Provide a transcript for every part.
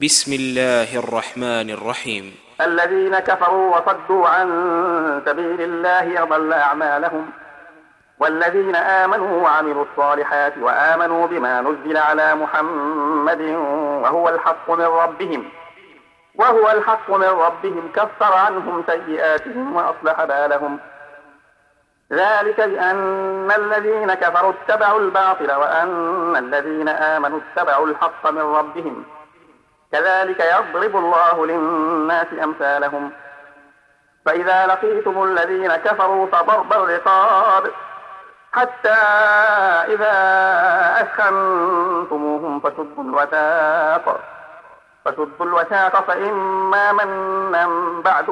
بسم الله الرحمن الرحيم. الذين كفروا وصدوا عن سبيل الله أضل أعمالهم، والذين آمنوا وعملوا الصالحات وآمنوا بما نزل على محمد وهو الحق من ربهم كفر عنهم سيئاتهم وأصلح بالهم. ذلك بأن الذين كفروا اتبعوا الباطل وأن الذين آمنوا اتبعوا الحق من ربهم، كذلك يضرب الله للناس أمثالهم. فإذا لقيتم الذين كفروا فضرب الرقاب حتى إذا أثخنتموهم فشدوا الوثاق فإما منا بعد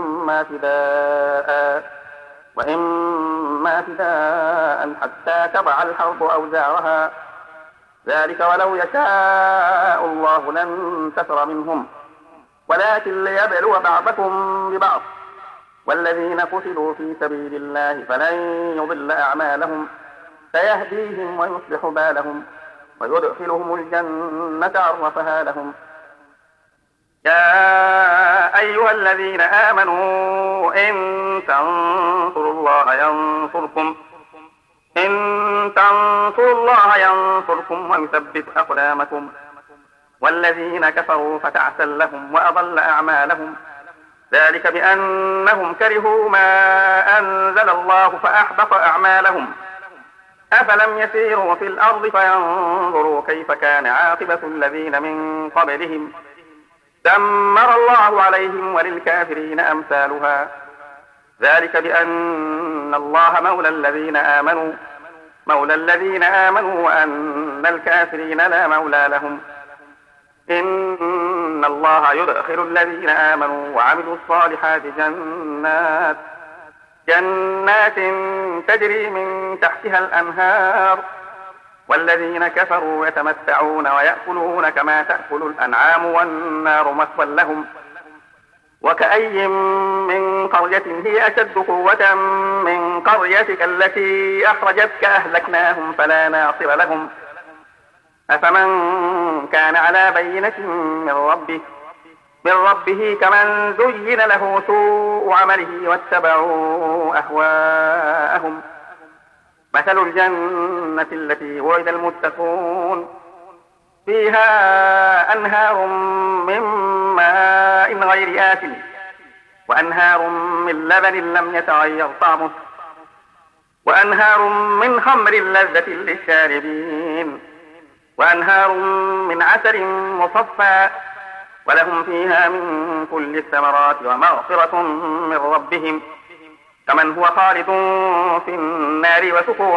وإما فداء حتى تضع الحرب أوزارها. ذلك ولو يشاء الله لانتصر منهم، ولكن ليبلو بعضكم ببعض. والذين قتلوا في سبيل الله فلن يضل أعمالهم، سيهديهم ويصلح بالهم ويدخلهم الجنة عرفها لهم. يا أيها الذين آمنوا إن تنصروا الله ينصركم ويثبت أقدامكم. والذين كفروا فتعسا لهم وأضل أعمالهم، ذلك بأنهم كرهوا ما أنزل الله فأحبط أعمالهم. أفلم يسيروا في الأرض فينظروا كيف كان عاقبة الذين من قبلهم، دمر الله عليهم وللكافرين أمثالها. ذلك بأن الله مولى الذين آمنوا وأن الكافرين لا مولى لهم. إن الله يدخل الذين آمنوا وعملوا الصالحات جنات تجري من تحتها الأنهار، والذين كفروا يتمتعون ويأكلون كما تأكل الأنعام والنار مثوى لهم. وكأي من قرية هي أشد قوة من قريتك التي أخرجتك أهلكناهم فلا ناصر لهم. أفمن كان على بينة من ربه كمن زين له سوء عمله واتبعوا أهواءهم. مثل الجنة التي وعد المتقون فيها أنهار من ماء غير آسن وأنهار من لبن لم يتغير طعمه وأنهار من خمر لذة للشاربين وأنهار من عسل مصفى ولهم فيها من كل الثمرات ومغفرة من ربهم كمن هو خالد في النار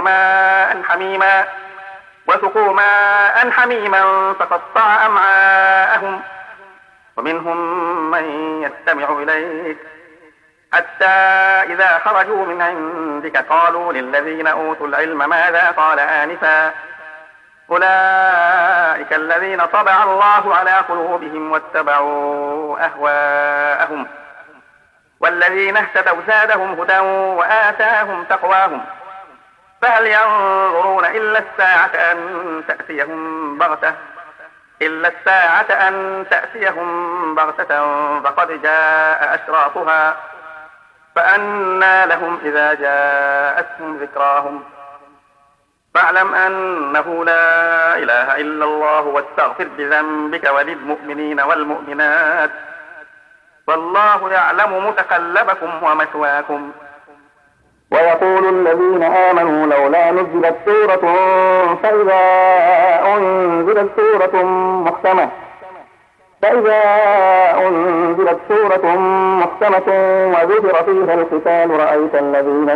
وسقوا ماء حميما فقطع أمعاءهم. ومنهم من يستمع إليك حتى إذا خرجوا من عندك قالوا للذين أوتوا العلم ماذا قال آنفا، أولئك الذين طبع الله على قلوبهم واتبعوا أهواءهم. والذين اهتدوا زادهم هدى وآتاهم تقواهم. فهل ينظرون إلا الساعة أن تأتيهم بغتة فقد جاء أشراطها، فأنى لهم إذا جاءتهم ذكراهم. فاعلم أنه لا إله إلا الله واستغفر بذنبك وللمؤمنين والمؤمنات، والله يعلم متقلبكم ومثواكم. ويقول الذين آمنوا لولا نزلت سورة فإذا أنزلت سورة محكمة وذكر فيها القتال رأيت الذين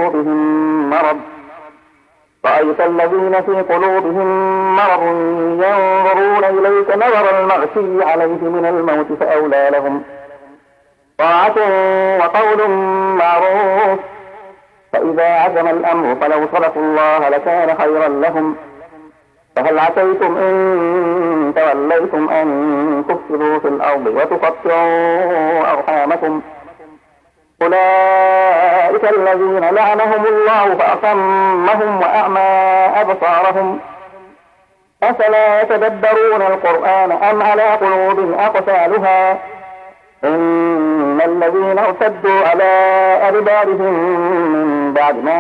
في قلوبهم مرض ينظرون إليك نظر المغشي عليه من الموت فأولى لهم طاعة وقول معروف. فإذا عزم الأمر فلو صدقوا الله لكان خيرا لهم. فهل عسيتم إن توليتم أن تفسدوا في الأرض وتقطعوا أرحامكم؟ أولئك الذين لعنهم الله فأصمهم وأعمى أبصارهم أفلا يتدبرون القرآن أم على قلوب أقفالها إن الذين ارتدوا على أدبارهم من بعد ما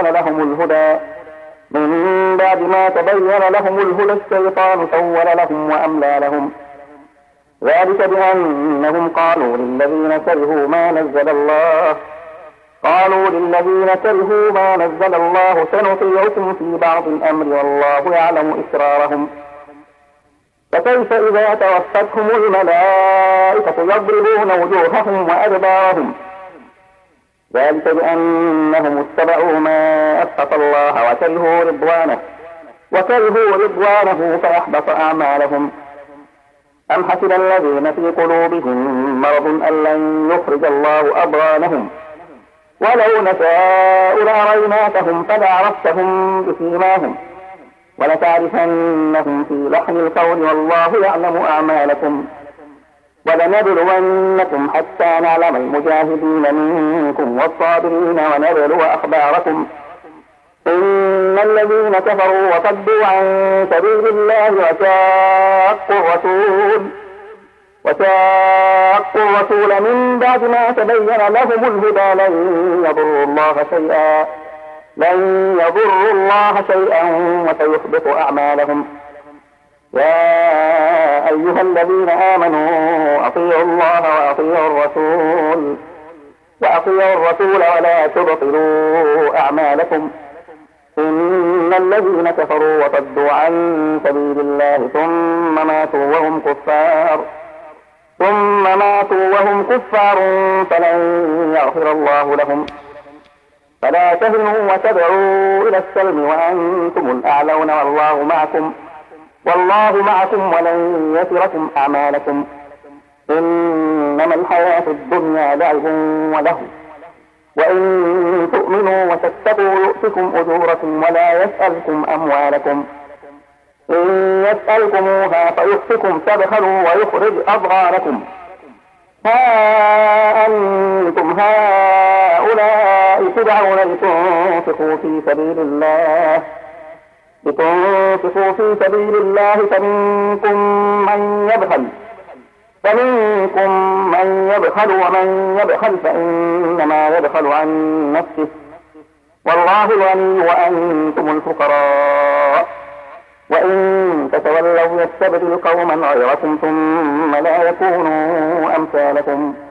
تبين لهم الهدى الشيطان سول لهم وأملى لهم ذلك بأنهم قالوا للذين كرهوا ما نزل الله سنطيعكم في بعض الأمر والله يعلم إسرارهم فكيف إذا توفتهم الملائكة يضربون وجوههم وأدبارهم ذلك بأنهم اتبعوا ما أسخط الله وكرهوا رضوانه فأحبط أعمالهم أم حسب الذين في قلوبهم مرض أن لن يخرج الله أضغانهم ولو نشاء لأريناكهم فلعرفتهم بسيماهم ولتعرفنهم في لحن القول والله يعلم أعمالكم ولنبلونكم حتى نعلم المجاهدين منكم والصابرين ونبلو أخباركم إن الذين كفروا وصدوا عن سبيل الله وشاقوا الرسول من بعد ما تبين لهم الهدى لن يضروا الله شيئا وسيحبط أعمالهم يا أيها الذين آمنوا أطيعوا الله وأطيعوا الرسول ولا تبطلوا أعمالكم إن الذين كفروا وصدوا عن سبيل الله ثم ماتوا وهم كفار فلن يغفر الله لهم فلا تهنوا وتدعوا إلى السلم وأنتم الأعلون والله معكم ولن يتركم أعمالكم إنما الحياة الدنيا لعب ولهو وإن تؤمنوا وتتقوا يؤتكم أجوركم ولا يسألكم أموالكم إن يسألكموها فيؤتكم تبخلوا ويخرج أضغانكم ها أنتم هؤلاء تدعون لتنفقوا في سبيل الله فمنكم من يبخل ومن يبخل فإنما يبخل عن نفسه والله الغني وأنتم الفقراء وإن تتولوا يستبدل قوما غيركم ثم لا يكونوا أمثالكم